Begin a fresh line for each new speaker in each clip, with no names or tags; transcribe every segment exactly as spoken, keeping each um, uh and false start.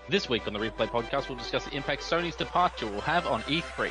This week on the Replay Podcast, we'll discuss the impact Sony's departure will have on E three.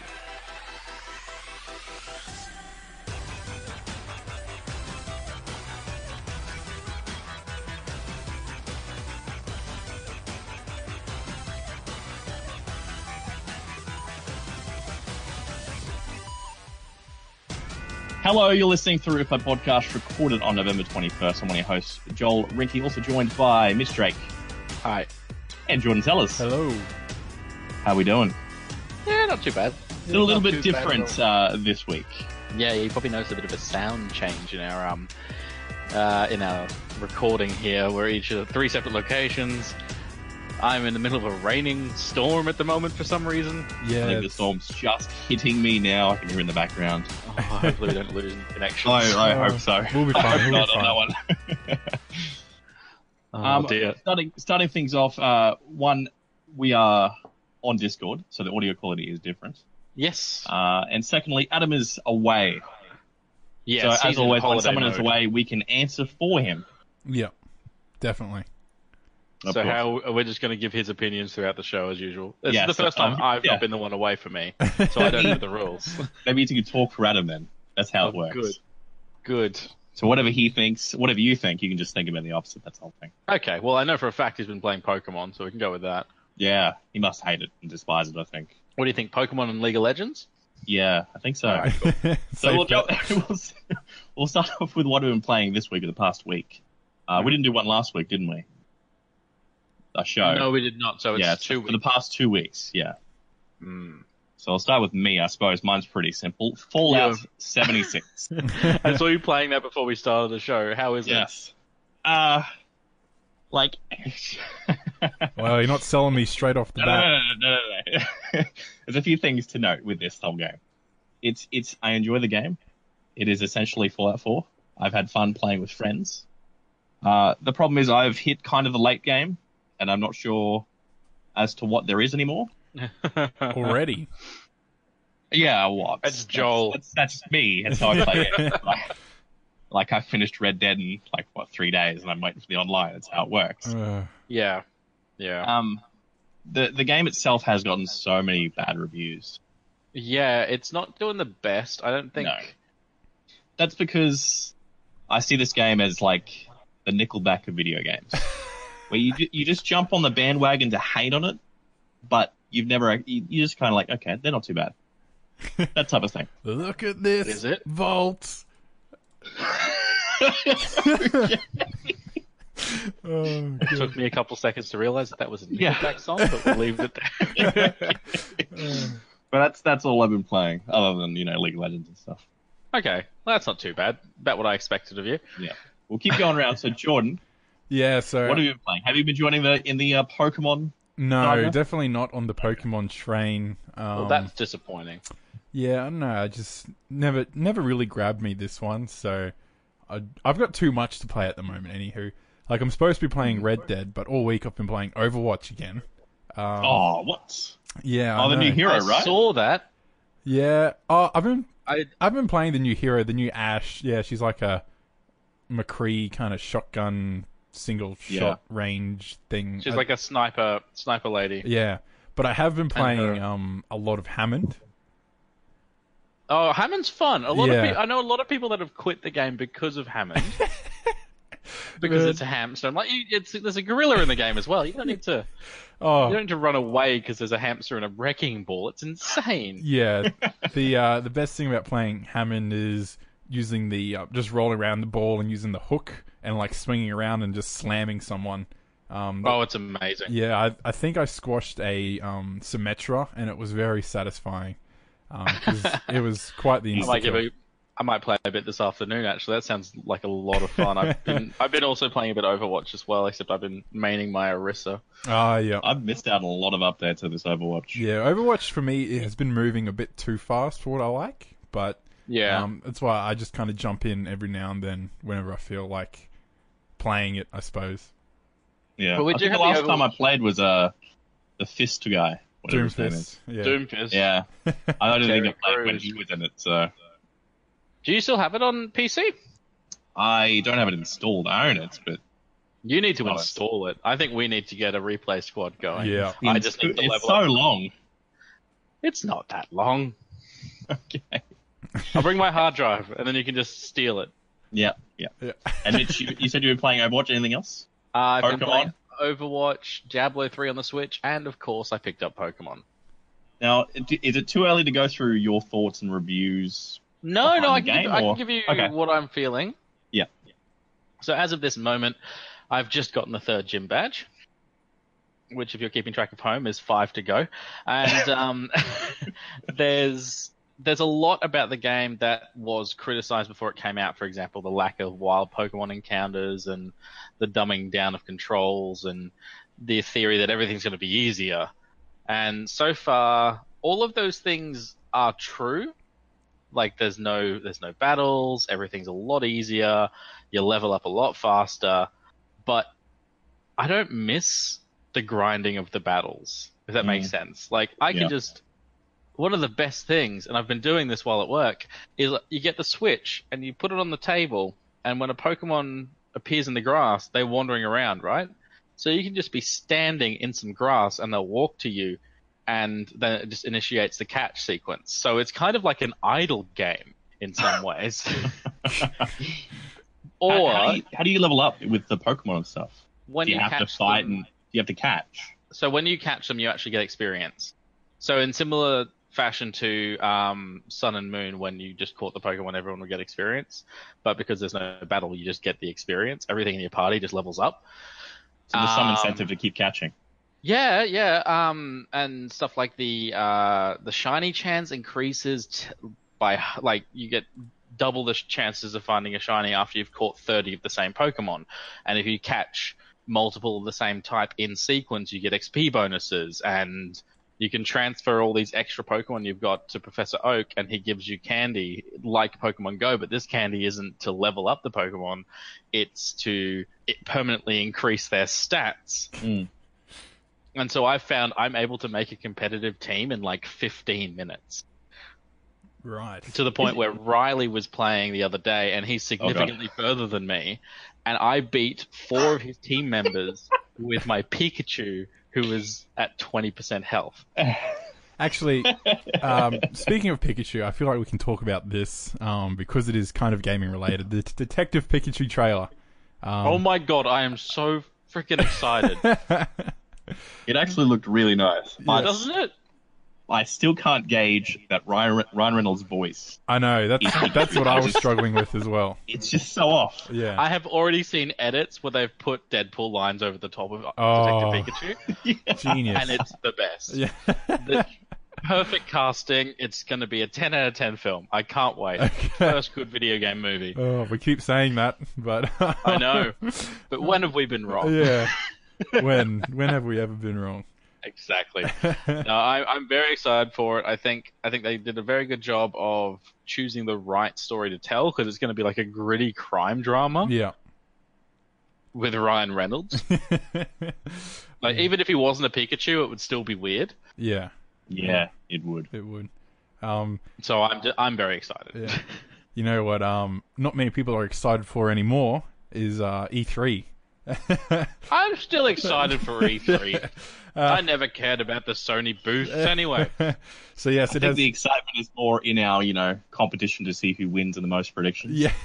Hello, you're listening to the Replay Podcast, recorded on November twenty-first. I'm one of your hosts, Joel Rinky, also joined by Miss Drake.
Hi.
And Jordan Sellers.
Hello.
How we doing?
Yeah, not too bad.
Still a little bit different uh, this week.
Yeah, you probably noticed a bit of a sound change in our um uh, in our recording here. We're each at three separate locations. I'm in the middle of a raining storm at the moment for some reason.
Yeah,
I think the storm's just hitting me now. I can hear in the background.
Oh, hopefully we don't lose connection.
I, I hope so.
We'll be fine. We'll
Not
be
on
fine.
that one.
Oh,
um,
dear.
Starting, starting things off, uh, one, we are on Discord, so the audio quality is different.
Yes.
Uh, and secondly, Adam is away.
Yes.
so
he's
as
in
always, when
holiday
someone is
mode.
away, we can answer for him.
Yeah, definitely.
Of
So
course.
how we're just going to give his opinions throughout the show as usual. This
Yeah,
is the
so,
first time
um,
I've
yeah.
not been the one away from me, so I don't know the rules.
Maybe you can talk for Adam then. That's how it
Oh,
works.
good. Good.
So whatever he thinks, whatever you think, you can just think about the opposite. That's the whole thing.
Okay, well, I know for a fact he's been playing Pokemon, so we can go with that.
Yeah, he must hate it and despise it, I think.
What do you think, Pokemon and League of Legends?
Yeah, I think so.
All right, cool.
So
Safe
we'll, go,
bet.
we'll, s- we'll start off with what we've been playing this week or the past week. Uh, we didn't do one last week, didn't we? A show.
No, we did not, so it's
yeah,
two
for the
weeks.
past two weeks, yeah.
Mm.
So I'll start with me, I suppose. Mine's pretty simple. Fallout
Yeah.
seventy-six.
I saw you playing that before we started the show. How is
Yes. Uh, like...
Well, you're not selling me straight off the
No, no,
bat.
no, no, no, no, no. There's a few things to note with this whole game. It's, it's. I enjoy the game. It is essentially Fallout four. I've had fun playing with friends. Uh, the problem is I've hit kind of the late game, and I'm not sure as to what there is anymore.
it?
Already.
Yeah, what?
That's Joel.
That's, that's, that's me. That's how I play it. Like, like I finished Red Dead in like what three days, and I'm waiting for the online. That's how it works.
Uh,
Yeah. Yeah.
Um, the the game itself has gotten so many bad reviews.
Yeah, it's not doing the best, I don't think.
No. That's because I see this game as like the Nickelback of video games, where you ju- you just jump on the bandwagon to hate on it, but you've never you, you just kind of like, okay, they're not too bad. That type of thing.
look at this
Is it?
vault. Oh,
It
God.
took me a couple seconds to realize that that was a
Yeah.
Nickelback song, but we'll leave it there.
But that's that's all I've been playing, other than you know League of Legends and stuff.
Okay, well, that's not too bad. About what I expected of you.
Yeah, we'll keep going around. So Jordan,
Yeah, so
what have you been playing? Have you been joining the in the uh, Pokemon?
no,
Saga?
definitely not on the Pokemon train. Um,
Well, that's disappointing.
Yeah, I don't know. I just never, never really grabbed me this one. So I, I've got too much to play at the moment. Anywho, like I'm supposed to be playing Red Dead, but all week I've been playing Overwatch again. Um,
Oh, what?
yeah,
Oh,
I
the
know.
new hero,
I
right?
saw that.
Yeah. Oh, I've been,
I
I've been playing the new hero, the new Ash. Yeah, she's like a McCree kind of shotgun single
Yeah.
shot range thing.
She's
I-
like a sniper, sniper lady.
yeah, but I have been playing
her-
um a lot of Hammond.
Oh, Hammond's fun. A lot
Yeah.
of people, I know a lot of people that have quit the game because of Hammond. because
Uh,
it's a hamster. I'm like, you, it's there's a gorilla in the game as well. You don't need to.
Oh,
You don't need to run away because there's a hamster and a wrecking ball. It's insane.
yeah. the uh, the best thing about playing Hammond is using the uh, just rolling around the ball and using the hook and like swinging around and just slamming someone. Um,
Oh, it's amazing.
yeah, I I think I squashed a um, Symmetra and it was very satisfying. Um 'cause it was quite the
I might give
insta
a, I might play a bit this afternoon. Actually, that sounds like a lot of fun. I've been I've been also playing a bit of Overwatch as well, except I've been maining my Orisa.
Ah, yeah.
I've missed out on a lot of updates of this Overwatch.
Yeah, Overwatch for me it has been moving a bit too fast for what I like, but
Yeah.
um, that's why I just kind of jump in every now and then whenever I feel like playing it, I suppose.
Yeah.
But we
I
do
think
have
the
the
last time I
Overwatch-
played was uh the Fist guy. Whatever his name is.
Doomfist. Yeah.
Doomfist.
Yeah. I don't think I
Terry
played when
Crews.
he was in it, so
Do you still have it on P C?
I don't have it installed. I own it, but
You need to
Oh,
install it. I think we need to get a replay squad going.
Yeah.
I just need to
it's
level
so
up.
long.
It's not that long.
Okay.
I'll bring my hard drive, and then you can just steal it.
Yeah, yeah.
Yeah.
And Mitch, you, you said you were playing Overwatch. Anything else?
Uh, I've been
Pokemon?
playing Overwatch, Diablo three on the Switch, and of course I picked up Pokemon.
Now, is it too early to go through your thoughts and reviews?
No,
Behind
no, I
the
can,
game,
give, I can
or-
give you
Okay.
what I'm feeling.
Yeah.
So as of this moment, I've just gotten the third gym badge, which, if you're keeping track of home, is five to go. And um, there's there's a lot about the game that was criticized before it came out. For example, the lack of wild Pokemon encounters and the dumbing down of controls and the theory that everything's going to be easier. And so far, all of those things are true. Like there's no there's no battles, everything's a lot easier, you level up a lot faster, but I don't miss the grinding of the battles, if that
Mm.
makes sense. Like I can
Yeah.
just one of the best things, and I've been doing this while at work, is you get the Switch and you put it on the table, and when a Pokemon appears in the grass, they're wandering around, right? So you can just be standing in some grass and they'll walk to you, and then it just initiates the catch sequence. So it's kind of like an idle game in some ways. Or
how, how, do you, how do you level up with the Pokemon and stuff?
when
Do you,
you
have to
catch
fight
them,
and you have to catch?
so when you catch them, you actually get experience. So in similar fashion to um, Sun and Moon, when you just caught the Pokemon, everyone would get experience. But because there's no battle, you just get the experience. Everything in your party just levels up.
So there's some
Um,
incentive to keep catching.
Yeah, yeah, um, and stuff like the uh, the shiny chance increases t- by like you get double the sh- chances of finding a shiny after you've caught thirty of the same Pokemon, and if you catch multiple of the same type in sequence, you get X P bonuses, and you can transfer all these extra Pokemon you've got to Professor Oak, and he gives you candy like Pokemon Go, but this candy isn't to level up the Pokemon, it's to it permanently increase their stats.
Mm.
And so I've found I'm able to make a competitive team in like fifteen minutes.
Right.
To the point where Riley was playing the other day, and he's significantly further than me. And I beat four of his team members with my Pikachu, who was at twenty percent health.
Actually, um, speaking of Pikachu, I feel like we can talk about this um, because it is kind of gaming related. The t- Detective Pikachu trailer. Um,
Oh my god, I am so freaking excited.
It actually looked really nice. I,
Doesn't it?
I still can't gauge that Ryan, Re- Ryan Reynolds' voice.
I know that's that's what I was struggling with as well.
It's just so off.
Yeah.
I have already seen edits where they've put Deadpool lines over the top of
Oh.
Detective Pikachu,
Genius.
and it's the best.
Yeah.
The perfect casting. It's going to be a ten out of ten film. I can't wait.
Okay.
First good video game movie.
Oh, we keep saying that, but
I know. But when have we been wrong?
Yeah. When when have we ever been wrong?
Exactly. No, I, I'm very excited for it. I think I think they did a very good job of choosing the right story to tell, because it's going to be like a gritty crime drama
Yeah.
with Ryan Reynolds. Like even if he wasn't a Pikachu, it would still be weird.
Yeah,
Yeah, it would.
it would. Um,
So I'm ju- I'm very excited.
yeah. You know what? Um, not many people are excited for anymore is uh, E three.
I'm still excited for E three.
Uh,
I never cared about the Sony booths anyway.
So yes,
I
it
think
has.
the excitement is more in our, you know, competition to see who wins in the most predictions.
Yeah.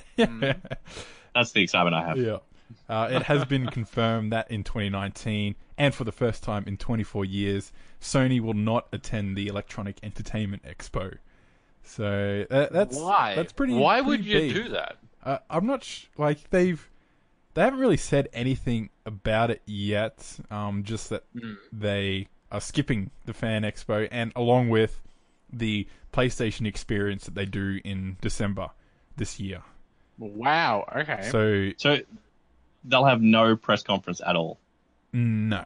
That's the excitement I have.
Yeah. Uh, it has been confirmed that in twenty nineteen, and for the first time in twenty-four years, Sony will not attend the Electronic Entertainment Expo. So that, that's
Why?
That's pretty.
Why
pretty
would you
big.
do that?
Uh, I'm not sh- like they've they haven't really said anything about it yet. Um, just that
Mm.
they are skipping the Fan Expo, and along with the PlayStation experience that they do in December this year.
Wow. Okay.
So
So they'll have no press conference at all.
no.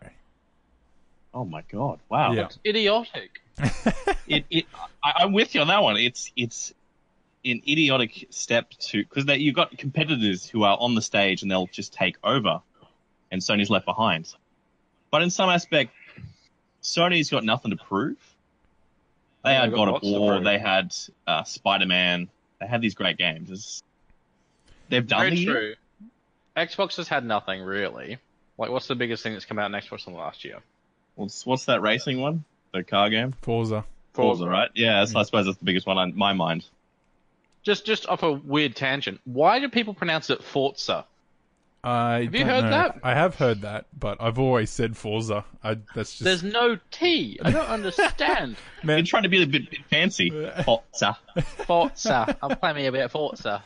Oh my god! Wow.
Yeah.
Idiotic.
It, it, I, I'm with you on that one. It's it's an idiotic step to because you've got competitors who are on the stage and they'll just take over, and Sony's left behind. But in some aspect, Sony's got nothing to prove. They
Yeah,
had
they've got
God of
lots to
War.
prove.
They had uh, Spider Man. They had these great games. It's, they've done
Very
the year.
true. Xbox has had nothing really. Like, what's the biggest thing that's come out in Xbox in the last year?
What's what's that racing one? The car game?
Forza.
Forza, right? Yeah, that's, I suppose that's the biggest one on my mind.
Just, just off a weird tangent. Why do people pronounce it Forza?
I
Have you
don't
heard
know.
that?
I have heard that, but I've always said Forza. I, that's just
There's no T. I don't understand.
You're
man.
trying to be a bit, bit fancy. Forza.
Forza. I'm playing me a bit of Forza.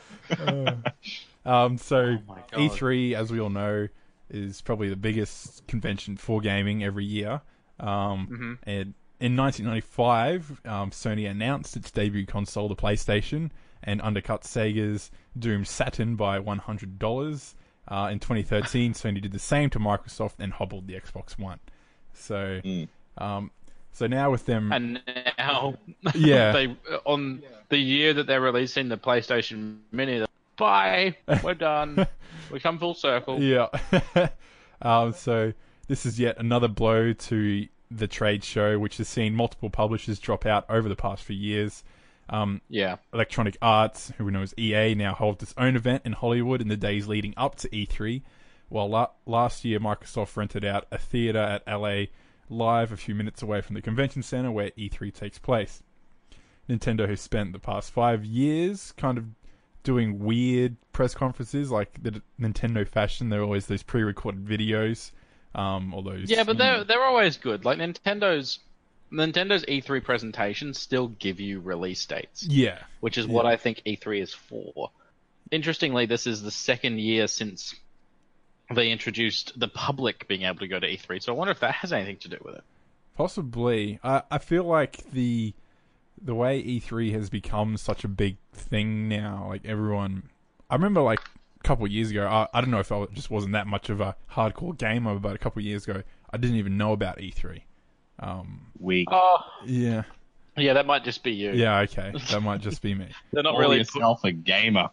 Um, so
Oh my God.
E three, as we all know, is probably the biggest convention for gaming every year. Um,
Mm-hmm.
and in nineteen ninety-five, um, Sony announced its debut console, the PlayStation, and undercut Sega's doomed Saturn by one hundred dollars. Uh, in twenty thirteen, Sony did the same to Microsoft and hobbled the Xbox One. So,
Mm.
um, so now with them,
And now,
Yeah.
they on the year that they're releasing the PlayStation Mini, they're, bye, we're done. We come full circle.
yeah. um, so this is yet another blow to the trade show, which has seen multiple publishers drop out over the past few years. Um,
Yeah.
Electronic Arts, who we know as E A, now holds its own event in Hollywood in the days leading up to E three, while la- last year Microsoft rented out a theater at L A Live a few minutes away from the convention center where E three takes place. Nintendo has spent the past five years kind of doing weird press conferences, like the Nintendo fashion. There are always those pre-recorded videos, um, or those...
Yeah, but they're they're always good. Like Nintendo's Nintendo's E three presentations still give you release dates,
Yeah.
which is what I think E three is for. Interestingly, this is the second year since they introduced the public being able to go to E three, so I wonder if that has anything to do with it.
Possibly. I, I feel like the the way E three has become such a big thing now, like everyone... I remember like a couple of years ago, I, I don't know if I just wasn't that much of a hardcore gamer, but a couple of years ago, I didn't even know about E three. Um,
Weak.
Oh,
yeah.
yeah, that might just be you.
Yeah, okay. That might just be me.
They're not
Call
really.
yourself a gamer.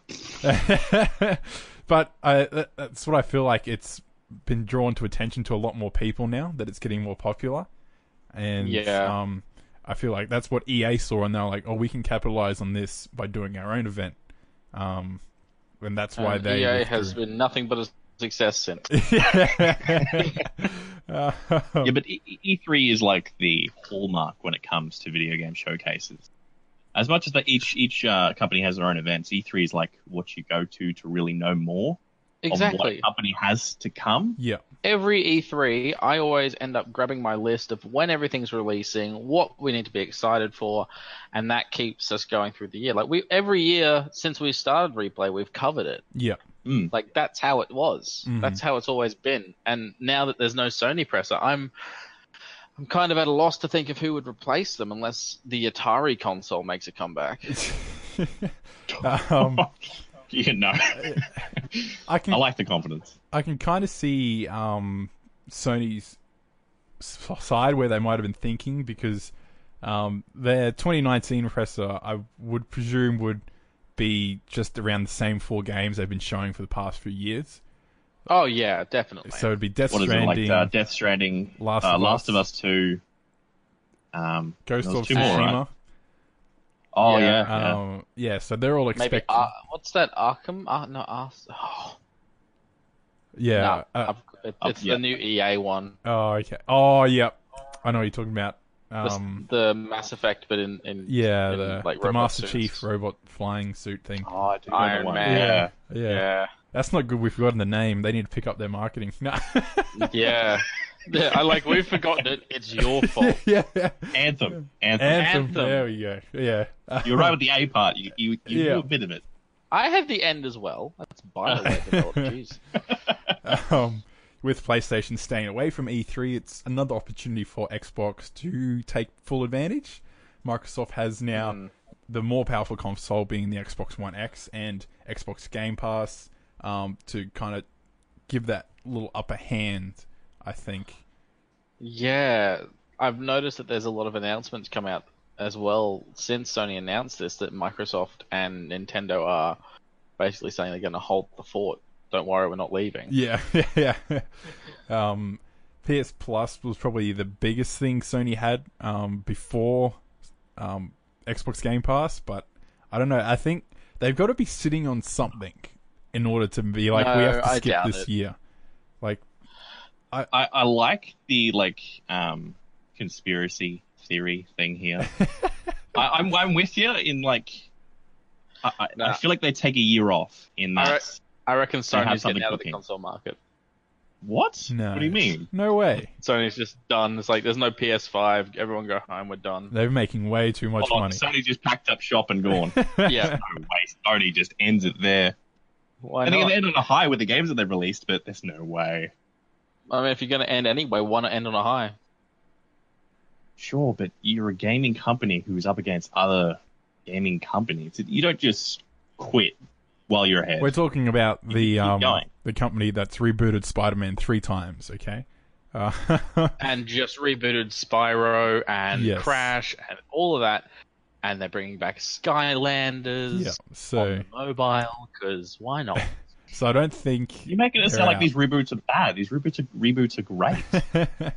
But I, that, that's what I feel like. It's been drawn to attention to a lot more people now that it's getting more popular, and
Yeah.
um, I feel like that's what E A saw, and they're like, "Oh, we can capitalize on this by doing our own event," um, and that's why
and
they
E A
withdrew.
has been nothing but a success since.
Uh,
Yeah, but E- E- E3 is like the hallmark when it comes to video game showcases. As much as that each each uh, company has their own events, E three is like what you go to to really know more of
Exactly.
what a company has to come.
yeah,
Every E three, I always end up grabbing my list of when everything's releasing, what we need to be excited for, and that keeps us going through the year. Like we every year since we started Replay, we've covered it.
yeah,
Mm.
Like that's how it was.
Mhm.
That's how it's always been. And now that there's no Sony presser, I'm I'm kind of at a loss to think of who would replace them unless the Atari console makes a comeback.
um,
You know,
I can
I like the confidence.
I can kind of see um, Sony's s- side where they might have been thinking, because um, their twenty nineteen presser, I would presume, would be just around the same four games they've been showing for the past few years.
Oh yeah, definitely.
So it'd be Death
What is it
Stranding,
like? Uh, Death Stranding,
Last
uh,
of
Last
Us.
of Us Two, um,
Ghost
there was
of
two more,
Tsushima.
right? Oh
Yeah,
yeah, yeah.
Um, yeah, so they're all
Maybe
expecting.
Ar- what's that? Arkham? Ar- no, Ar- oh,
yeah.
no,
uh,
I've- it-
uh,
it's
yeah.
the new E A one.
oh, okay. Oh, yep. I know what you're talking about.
The,
Um,
the Mass Effect, but in, in
yeah,
in,
the,
like,
the
robot
Master
suits.
Chief robot flying suit thing.
Oh, I do know
Iron
the one.
Man.
Yeah.
Yeah.
Yeah,
That's not good. We've forgotten the name. They need to pick up their marketing. No.
yeah. Yeah, I like we've forgotten it. It's your fault.
yeah.
Anthem. Anthem.
Anthem.
Anthem.
There we go. Yeah.
You're right with the A part. You you, you
Yeah.
do a bit of it.
I have the end as well. That's BioWare developed. Jeez.
um, with PlayStation staying away from E three, it's another opportunity for Xbox to take full advantage. Microsoft has now
Mm.
the more powerful console being the Xbox One X and Xbox Game Pass, um, to kind of give that little upper hand, I think.
Yeah, I've noticed that there's a lot of announcements come out as well since Sony announced this, that Microsoft and Nintendo are basically saying they're going to hold the fort. Don't worry, we're not leaving.
Yeah, yeah. um, P S Plus was probably the biggest thing Sony had um, before um, Xbox Game Pass, but I don't know. I think they've got to be sitting on something, in order to be like, we
No,
have to
I
skip
doubt
this
it.
year. Like,
I, I like the like um conspiracy theory thing here. I, I'm I'm with you in like I, I,
Nah.
I feel like they take a year off in
I
that.
re- I reckon
have
Sony's
something
getting out of the
cooking.
console market.
What?
no.
What do you mean?
No way.
Sony's just done. It's like there's no P S five. Everyone go home. We're done.
They're making way too much
Oh,
money.
Sony just packed up shop and gone.
Yeah.
No way. Sony just ends it there.
Why
I think
not?
they end on a high with the games that they've released, but there's no way.
I mean, if you're going to end anyway, why not end on a high?
Sure, but you're a gaming company who's up against other gaming companies. You don't just quit while you're ahead.
We're talking about
You
the
keep
um
going.
the company that's rebooted Spider-Man three times. Okay. Uh,
And just rebooted Spyro and
Yes.
Crash and all of that. And they're bringing back Skylanders
yeah.
on
So
the mobile, because why not?
so I don't think
You're making it
they're
sound like
out.
these reboots are bad. These reboots are reboots are great.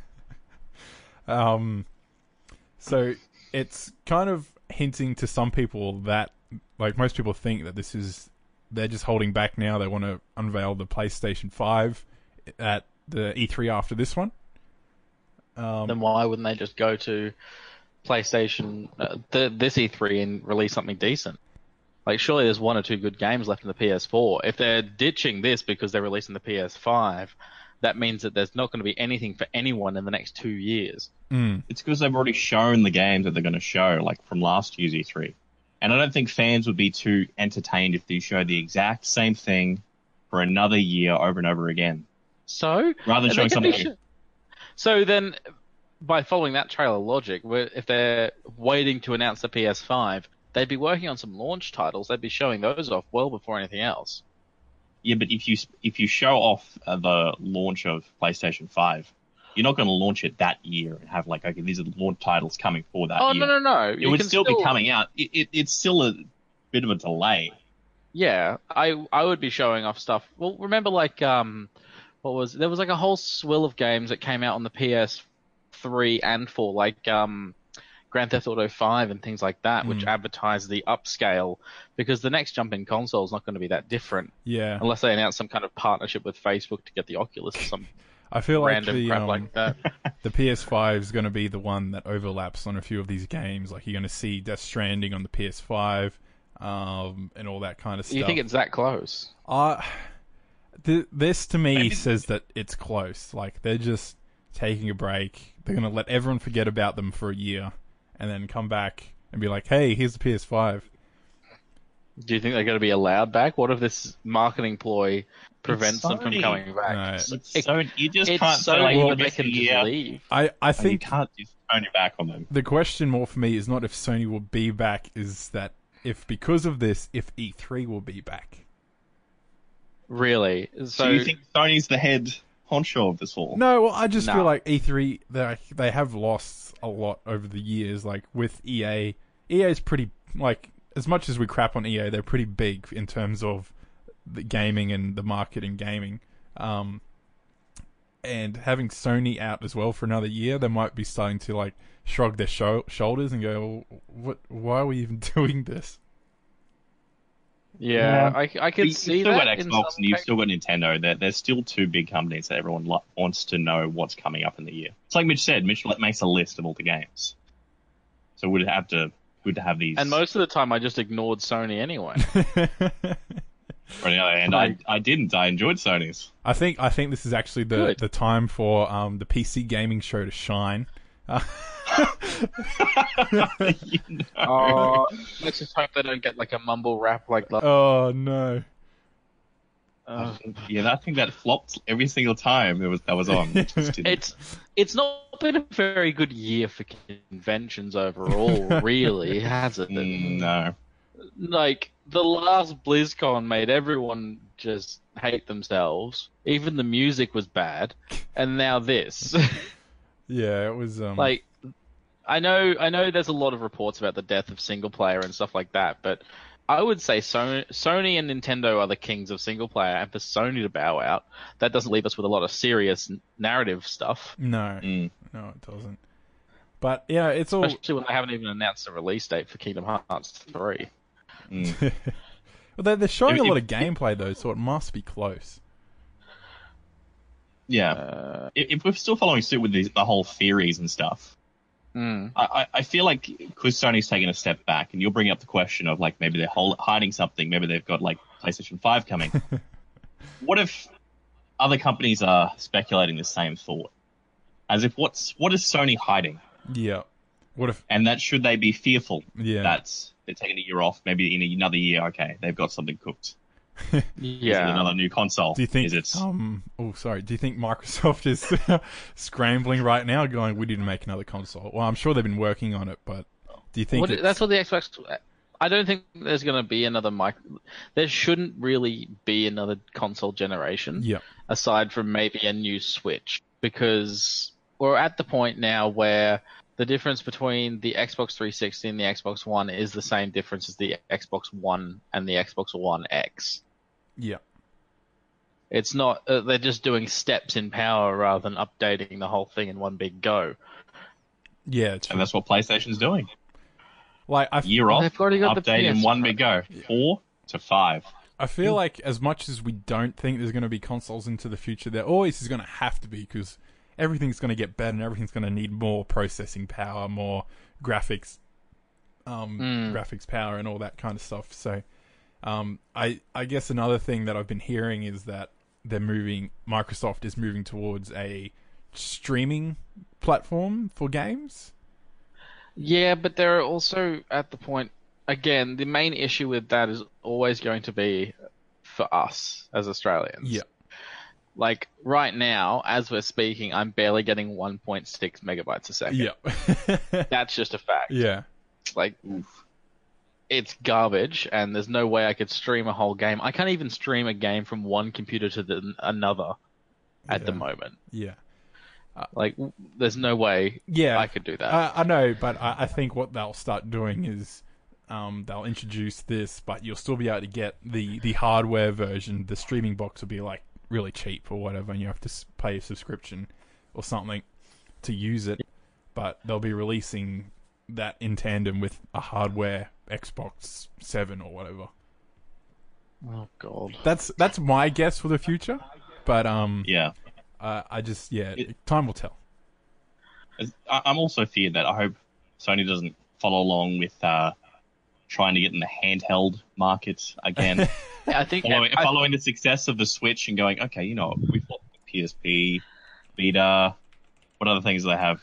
um, so it's kind of hinting to some people that, like, most people think that this is, they're just holding back now. They want to unveil the PlayStation five at the E three after this one. Um,
Then why wouldn't they just go to PlayStation, uh, the, this E three, and release something decent? Like, surely there's one or two good games left in the P S four. If they're ditching this because they're releasing the P S five, that means that there's not going to be anything for anyone in the next two years.
mm,
It's because they've already shown the games that they're going to show, like from last year's E three. And I don't think fans would be too entertained if they showed the exact same thing for another year over and over again,
So,
rather than
they
showing
can be
something.
sh- so then, by following that trailer logic, where- if they're waiting to announce the P S five, they'd be working on some launch titles. They'd be showing those off well before anything else.
Yeah, but if you if you show off uh, the launch of PlayStation five, you're not going to launch it that year and have like, okay, these are the launch titles coming for that
Oh
year.
no no no!
It would still, be coming out. It, it, it's still a bit of a delay.
Yeah, I I would be showing off stuff. Well, remember like um, what was there was like a whole swill of games that came out on the P S three and four, like um, Grand Theft Auto five and things like that, which
Mm.
advertise the upscale, because the next jump in console is not going to be that different
yeah.
unless they announce some kind of partnership with Facebook to get the Oculus or some
I feel like
random
the
crap
um,
like that.
the P S five is going to be the one that overlaps on a few of these games. Like, you're going to see Death Stranding on the P S five, um, and all that kind of stuff.
You think it's that close?
Uh, th- this to me
Maybe-
says that it's close. Like, they're just taking a break. They're going to let everyone forget about them for a year, and then come back and be like, "Hey, here's the P S five."
Do you think they're going to be allowed back? What if this marketing ploy prevents them from
Sony.
coming back?
No.
It's
It-
so you just
It's
can't
so
say like,
well,
well,
they can just
yeah,
leave.
I I
you
think
can't just turn your back on them.
the question more for me is not if Sony will be back, is that if because of this, if E three will be back.
Really? So,
So you think Sony's the head honcho of this all?
No, well, I just
No.
feel like E three, they they have lost a lot over the years. Like, with E A, E A is pretty, like, as much as we crap on E A, they're pretty big in terms of the gaming and the market in gaming. Um, and having Sony out as well for another year, they might be starting to, like, shrug their sho- shoulders and go, well, "What? Why are we even doing this?"
yeah,
Yeah.
I, I could
You've
see
still
that.
got
in
Xbox
some
and you've
cases.
still got Nintendo. They're, they're still two big companies that everyone lo- wants to know what's coming up in the year. It's like Mitch said. Mitch like, makes a list of all the games. So we'd have to good to have these.
And most of the time, I just ignored Sony anyway.
On the other hand, I, I didn't. I enjoyed Sony's.
I think I think this is actually the,
Good.
the time for um, the P C gaming show to shine. Uh,
You know.
Oh, let's just hope they don't get like a mumble rap like that.
oh no.
Uh,
Yeah, I think that flopped every single time it was that was on. It just didn't.
it's it's not been a very good year for conventions overall, really, has it?
Mm, no.
Like, the last BlizzCon made everyone just hate themselves. Even the music was bad, and now this.
Yeah, it was um
Like, I know, I know. There's a lot of reports about the death of single player and stuff like that, but I would say Sony, Sony and Nintendo are the kings of single player, and for Sony to bow out, that doesn't leave us with a lot of serious n- narrative stuff.
no,
Mm.
no, it doesn't. But yeah, it's all
Especially when they haven't even announced a release date for Kingdom Hearts three.
Mm.
But they're, they're showing
If-
a lot
if-
of gameplay though, so it must be close.
Yeah.
Uh,
If, if we're still following suit with the, the whole theories and stuff,
mm.
I, I I feel like because Sony's taking a step back, and you're bringing up the question of like maybe they're hol- hiding something, maybe they've got like PlayStation five coming. What if other companies are speculating the same thought? As if what's what is Sony hiding?
Yeah. What if?
And that should they be fearful
Yeah.
that they're taking a year off, maybe in another year, okay, they've got something cooked. Is it
Yeah.
another new console?
Do you think?
Is it?
Um. Oh, sorry. Do you think Microsoft is scrambling right now, going, "We need to make another console"? Well, I'm sure they've been working on it, but do you think
What,
it's-
that's what the Xbox. I don't think there's going to be another mic. There shouldn't really be another console generation.
Yeah.
Aside from maybe a new Switch, because we're at the point now where the difference between the Xbox three sixty and the Xbox One is the same difference as the Xbox One and the Xbox One X.
Yeah.
It's not. Uh, they're just doing steps in power rather than updating the whole thing in one big go.
Yeah. It's
And that's what PlayStation's doing.
like I.
Year off,
they've already got the
update
P S
in one big go. Four to five.
I feel like as much as we don't think there's going to be consoles into the future, there always is going to have to be, because everything's going to get better and everything's going to need more processing power, more graphics, um,
Mm.
graphics power, and all that kind of stuff. So, um, I I guess another thing that I've been hearing is that they're moving. Microsoft is moving towards a streaming platform for games.
Yeah, but they're also at the point. Again, the main issue with that is always going to be for us as Australians.
Yeah.
Like right now, as we're speaking, I'm barely getting one point six megabytes a second.
Yeah.
That's just a fact.
yeah.
Like, it's garbage, and there's no way I could stream a whole game. I can't even stream a game from one computer to the, another at the
Yeah.
moment.
Yeah.
Like, w- there's no way
Yeah.
I could do that.
I, I know, but I, I think what they'll start doing is um, they'll introduce this, but you'll still be able to get the, the hardware version. The streaming box will be like really cheap or whatever, and you have to s- pay a subscription or something to use it. But they'll be releasing that in tandem with a hardware Xbox Seven or whatever.
Oh god.
That's that's my guess for the future. But um,
Yeah.
uh, I just yeah,
It-
time will tell.
I- I'm also feared that I hope Sony doesn't follow along with uh, trying to get in the handheld market again.
I think
following,
I-
following the success of the Switch and going, okay, you know, we've got P S P, Vita, what other things do they have?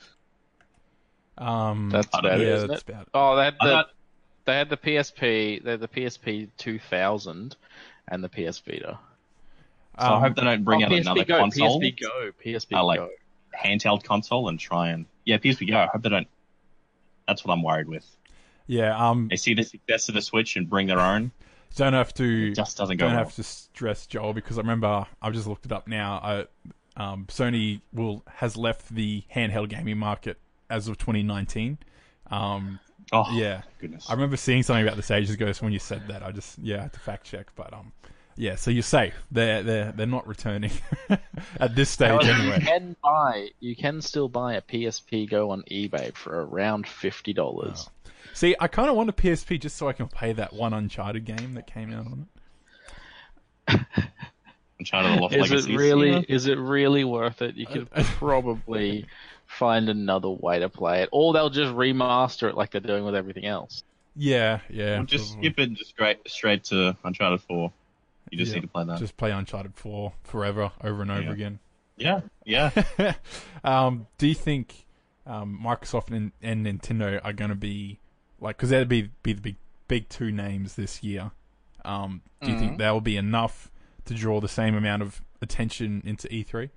Um,
That's
I don't
about
know.
it,
yeah,
isn't
that's
it?
about it.
Oh, they had
I
the
thought-
they had the P S P, they had the P S P two thousand, and the P S Vita.
So I
Um,
hope they don't bring
oh,
out
P S P
another
Go,
console,
P S P Go, P S P
I like-
Go.
handheld console, and try and yeah, P S P Go. I hope they don't. That's what I'm worried with.
Yeah, um,
They see the success of the Switch and bring their own.
don't have to
It just doesn't go
don't
well.
have to stress Joel, because I remember I've just looked it up now. I, um, Sony will has left the handheld gaming market as of twenty nineteen. Um,
Oh,
yeah,
goodness.
I remember seeing something about this ages ago. So when you said that, I just yeah I had to fact check. But um, yeah, so you're safe. They're they're they're not returning at this stage
However,
anyway.
You can buy, you can still buy a P S P Go on eBay for around fifty dollars.
See, I kind of want a P S P just so I can play that one Uncharted game that came out on it.
Uncharted: The Lost
Is
Legacy.
it really? Is it really worth it? You could probably find another way to play it, or they'll just remaster it like they're doing with everything else.
Yeah, yeah.
We'll just
probably.
skip it just straight straight to Uncharted four. You just
Yeah,
need to play that.
Just play Uncharted four forever, over and over
Yeah.
again.
Yeah, yeah.
um, do you think um, Microsoft and, and Nintendo are going to be like, because that'd be be the big big two names this year? Um, do you think
Mhm.
that will be enough to draw the same amount of attention into E three?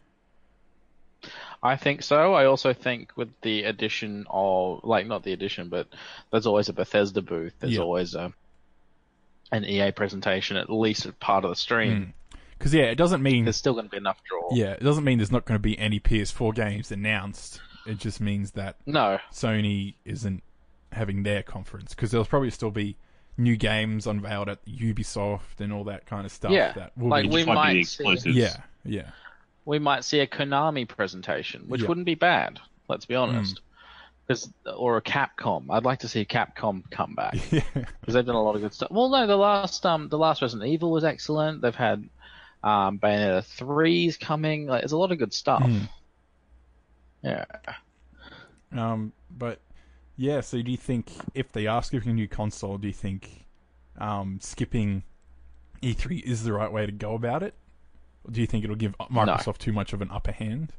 I think so. I also think with the addition of, like, not the addition, but there's always a Bethesda booth. There's
Yeah.
always a an E A presentation, at least as part of the stream.
Because yeah, it doesn't mean
There's still going to be enough draw.
yeah, it doesn't mean there's not going to be any P S four games announced. It just means that
No.
Sony isn't having their conference, because there'll probably still be new games unveiled at Ubisoft and all that kind of stuff.
Yeah,
that will
like
be
It
we
just might be
might
the
see-
exclusives.
yeah, yeah.
We might see a Konami presentation, which
Yeah.
wouldn't be bad. Let's be honest. 'Cause- or a Capcom. I'd like to see Capcom come back
Yeah.
because they've done a lot of good stuff. Well, no, the last um the last Resident Evil was excellent. They've had um Bayonetta three's coming. Like, there's a lot of good stuff.
Mm.
Yeah.
Um, but yeah, so do you think if they are skipping a new console, do you think um, skipping E three is the right way to go about it? Or do you think it'll give Microsoft too much of an upper hand?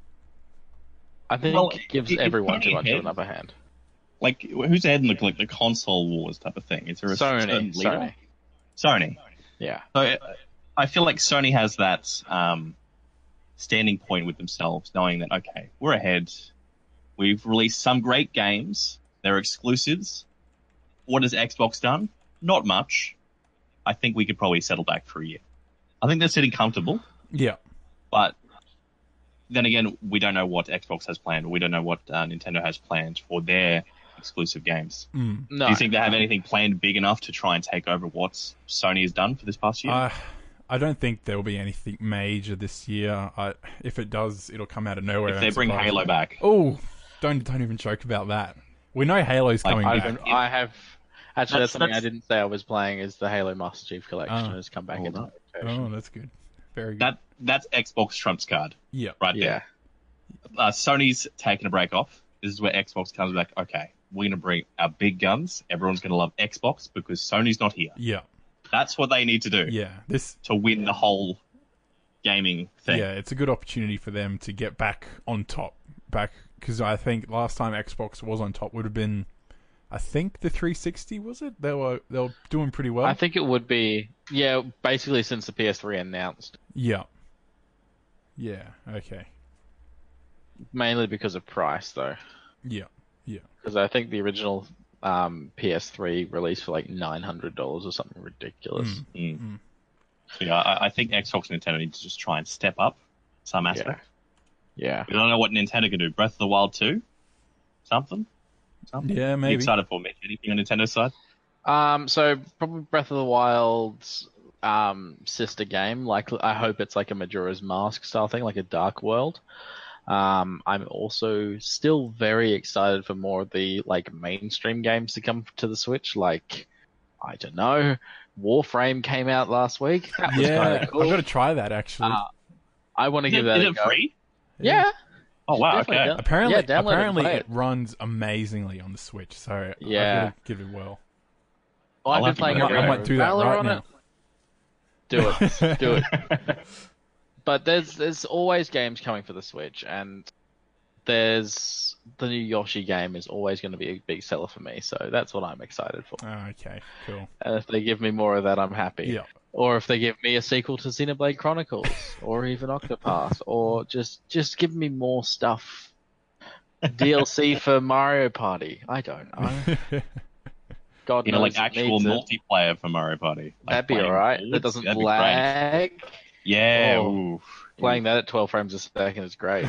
I think
Well,
it gives
it- it
everyone too
probably
much of
has.
an upper hand.
Like, who's ahead in the like the console wars type of thing? Is there a certain
Sony.
leader?
Sony.
Sony.
Yeah.
So uh, I feel like Sony has that um, standing point with themselves, knowing that okay, we're ahead. We've released some great games. They're exclusives. What has Xbox done? Not much. I think we could probably settle back for a year. I think they're sitting comfortable,
Yeah.
but then again, we don't know what Xbox has planned, or we don't know what uh, Nintendo has planned for their exclusive games.
Mm.
No.
Do you think they have anything planned big enough to try and take over what Sony has done for this past year?
I, I don't think there will be anything major this year. I, if it does, it'll come out of nowhere.
if they
and
bring
surprise
Halo
me.
back.
Oh, don't don't even joke about that. We know Halo's
Like,
coming
I,
back.
I have actually
That's-
that's, something
that's-
I didn't say I was playing is the Halo Master Chief Collection
Oh.
has come back
Oh,
into
no.
rotation.
Oh, that's good. Very good.
That that's Xbox trumps card
yeah.
right
Yeah.
there. Uh, Sony's taking a break off. This is where Xbox comes back. Okay, we're going to bring our big guns. Everyone's going to love Xbox because Sony's not here.
Yeah.
That's what they need to do
Yeah. This.
to win the whole gaming thing.
Yeah, it's a good opportunity for them to get back on top. Back because I think last time Xbox was on top would have been, I think the three sixty was it? They were they were doing pretty well.
I think it would be yeah, basically since the P S three announced.
Yeah. Yeah. Okay.
Mainly because of price though.
Yeah.
Because I think the original um, P S three released for like nine hundred dollars or something ridiculous.
Mm.
Mm.
Mm.
So, yeah, I, I think Xbox and Nintendo need to just try and step up some aspect.
Yeah.
We don't know what Nintendo can do. Breath of the Wild two? Something? Something?
Yeah,
Are you
maybe.
excited for me? Anything on Nintendo's side?
Um, so probably Breath of the Wild's um, sister game. Like I hope it's like a Majora's Mask style thing, like a Dark World. Um, I'm also still very excited for more of the like mainstream games to come to the Switch. Like I don't know, Warframe came out last week. That was
Yeah,
kind of cool.
I've got to try that actually.
Uh, I want to
Is
give
it,
that
is
a
it
go.
free?
Yeah.
Oh, wow,
Definitely
okay.
done.
apparently,
yeah, download
apparently
and play
it
it.
runs amazingly on the Switch. So
Yeah.
I've got to give it a whirl.
Well, I've
I'll
been
have to
playing
check
a
it out.
I might do that
Valor
right
on
now.
it. Do it. Do it. But there's there's always games coming for the Switch, and there's the new Yoshi game is always going to be a big seller for me. So that's what I'm excited for.
Oh, okay, cool.
And if they give me more of that, I'm happy.
Yeah.
Or if they give me a sequel to Xenoblade Chronicles, or even Octopath, or just just give me more stuff. D L C for Mario Party. I don't know. God
You know,
knows
like
it
actual
needs it.
multiplayer for Mario Party. Like
That'd be
playing
alright.
boards,
That doesn't
that'd be great.
lag.
Yeah.
Oh.
Ooh.
Playing that at twelve frames a second is great.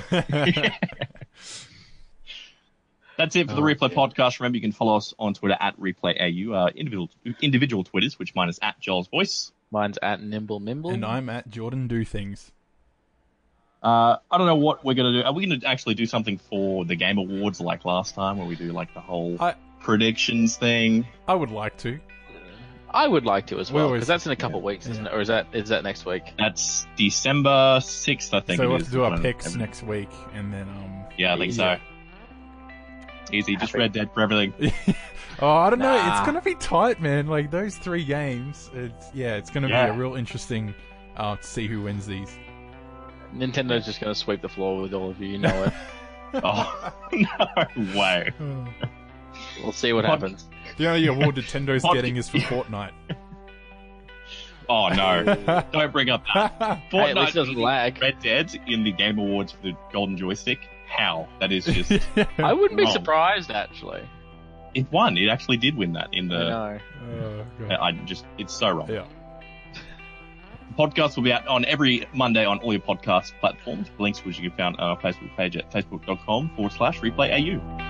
That's it for the
Oh,
Replay
yeah.
podcast. Remember, you can follow us on Twitter at ReplayAU. Uh, individual individual Twitters, which mine is at Joel's Voice.
Mine's at Nimble Mimble.
And I'm at Jordan Do Things.
Uh, I don't know what we're gonna do. Are we gonna actually do something for the Game Awards like last time, where we do like the whole
I-
predictions thing?
I would like to.
I would like to as
We
well,
always-
because that's in a couple of weeks, isn't it? Or is that is that next week?
That's December sixth, I think.
So
it
we'll
is.
have to do our
Um,
picks next week, and then um.
Yeah, I think
Yeah.
so. Easy, just
Happy.
Red Dead for everything.
oh, I don't know. It's
Nah.
gonna be tight, man. Like those three games. It's yeah, it's gonna
Yeah.
be a real interesting. Uh, to see who wins these.
Nintendo's just going to sweep the floor with all of you. You know it.
Oh no way!
We'll see what
Pod-
happens.
The only award Nintendo's
Pod-
getting is for Fortnite.
Oh no! Don't bring up that.
Hey, at
Fortnite
least it doesn't
beating
lag.
Red Dead in the Game Awards for the Golden Joystick. How? That is just.
I wouldn't be
Wrong.
surprised, actually.
It won. It actually did win that in
I
the.
know.
Oh, God.
I just. It's so wrong.
Yeah.
The podcast will be out on every Monday on all your podcast platforms. Links which you can find on our Facebook page at facebook.com forward slash replay AU.